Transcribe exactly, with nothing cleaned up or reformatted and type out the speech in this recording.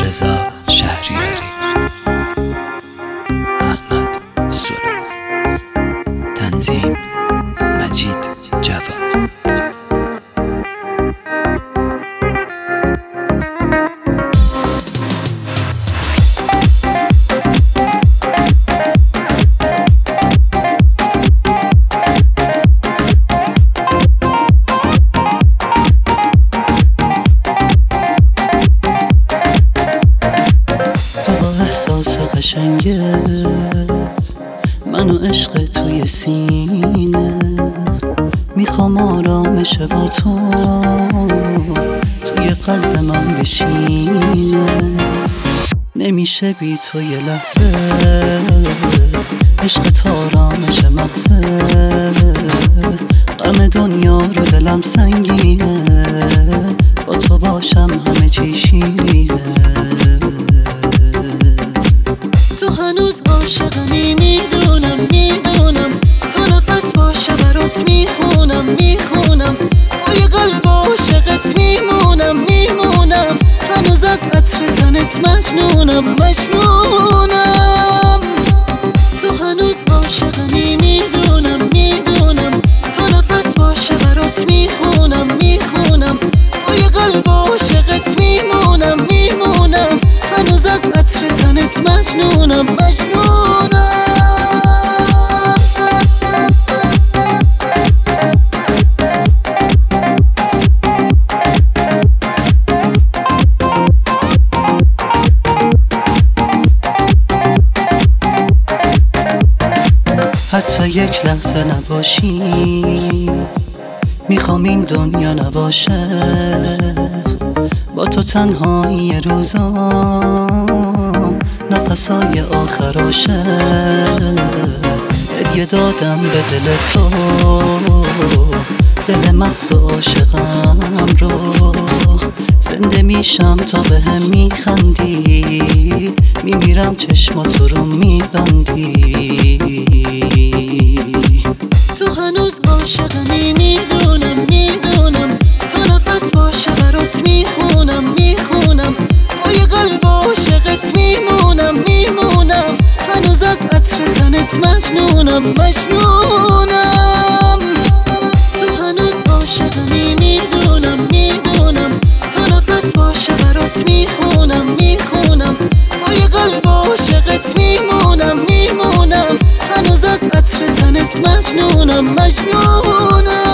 رضا شهریاری، احمد سلو، تنظیم مجید جواد. قشنگت منو عشق توی سینه، میخوام آرامش با تو توی قلب من بشینه. نمیشه بی تو یه لحظه، عشق تو آرامش مغزه، غم دنیا رو دلم سنگینه، با تو باشم همه چی شیرینه. هنوز عاشقمی، میدونم میدونم تا نفس باشه برات میخونم میخونم، با یه قلب عاشقت میمونم میمونم، هنوز از عطر تنت مجنونم مجنونم. تو هنوز عاشقمی، میدونم میدونم تا نفس باشه برات میخونم میخونم، با یه قلب عاشقت میمونم میمونم، هنوز از عطر تنت مجنونم مجنونم. حتی یک لحظه نباشی، میخوام این دنیا نباشه، با تو تنهایی روزام نفسای آخراشه. هدیه دادم به دل تو، دل مست و عاشقم رو، زنده میشم تا به هم میخندی، میمیرم چشماتو رو میبندی. تو هنوز عاشقمی، میدونم میدونم تا نفس باشه برات میخونم میخونم، با یه قلب عاشقت میمونم میمونم، هنوز از عطر تنت مجنونم مجنونم. تو هنوز عاشقمی، میدونم میدونم تا نفس باشه برات میخونم میخونم، با یه قلب عاشقت میمونم میمونم، هنوز از عطر تنت مجنونم مجنونم.